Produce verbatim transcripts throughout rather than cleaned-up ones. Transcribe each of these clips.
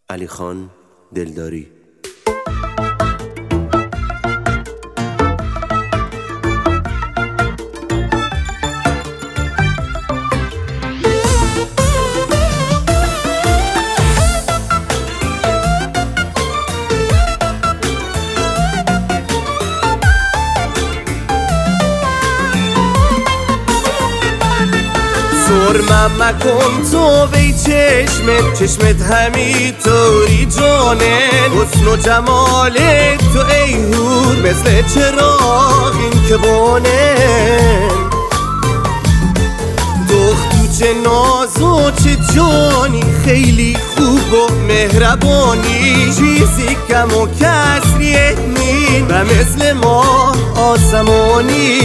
علیخان دلداری. سرمم مکن تو بی چشمت، چشمت همینطوری جانه، حسن و جمال تو ای هور مثل چراغ این که بانه. دختو چه ناز و چه جانی، خیلی خوب و مهربانی، چیزی کم و کسریه نی و مثل ماه آسمانی.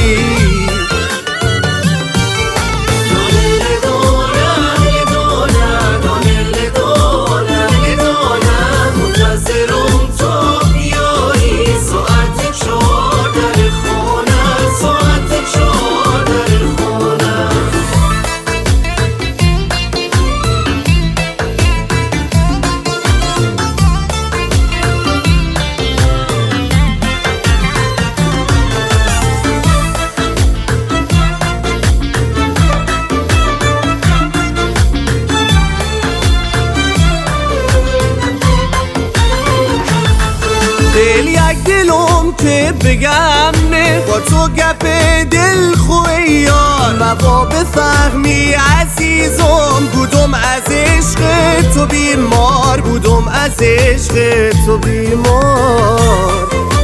دل یک دلم که بگم نه، با تو گپ دل خوی یار، مبا بفهمی عزیزم، بودم از عشق تو بیمار، بودم از عشق تو بیمار.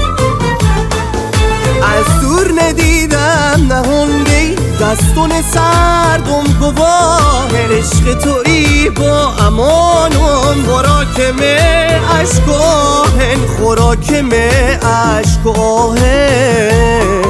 از دور ندیدم نهنگی، دستون سردم گواه، عشق تویی با امانم، خوراکم عشق و آهن، خوراکم عشق و آهن.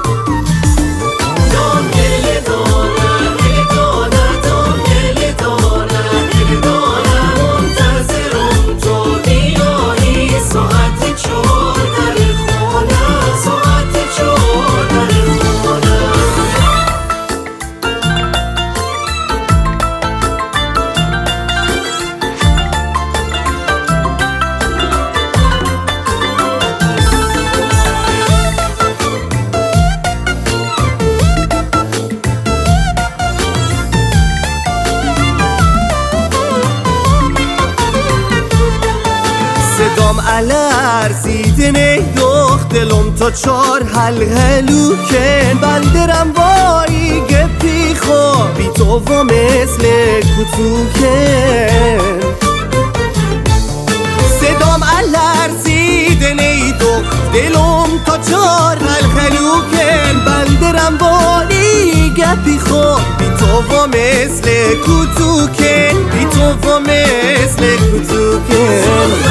صدام الارزیده نه دخت دلم تا چار هلهلو کن، بندرم وایی گپی خو بی تو و مثل کتو کن. صدام الارزیده نه دخت دلم تا چار هلهلو کن، بندرم وایی گپی خو بی تو و مثل کتو کن، بی تو و مثل کتو کن.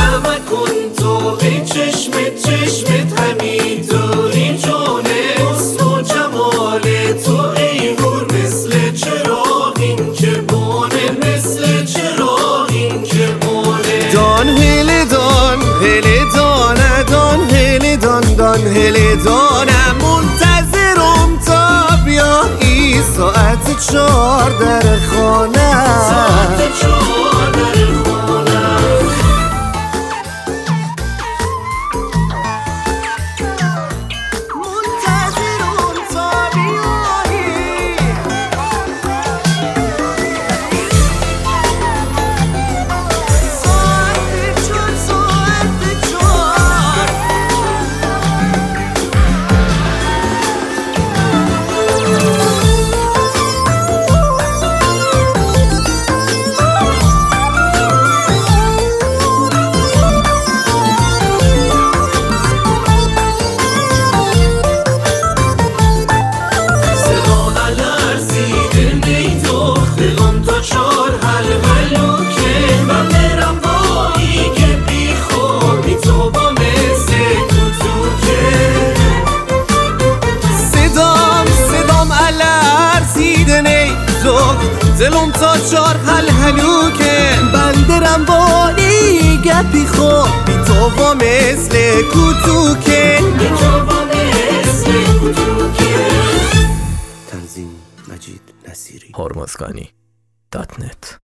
چشمت چشمت همینطوری جانه، حسن و جمال تو ای هور مثل چراغ این که بانه، مثل چراغ این که بانه. دان هل دان هل دانه، دان هل دان دان هل دانم، منتظرم تا بیایی ساعت چار در خانه، ساعت چار در خانه. دلم تا چار هل هلو کن، بندرم بانی گپی خو بی تو و مثل کتو کن، بی تو و مثل کتو کن. تنظیم مجید نصیری. هرمزگانی دات نت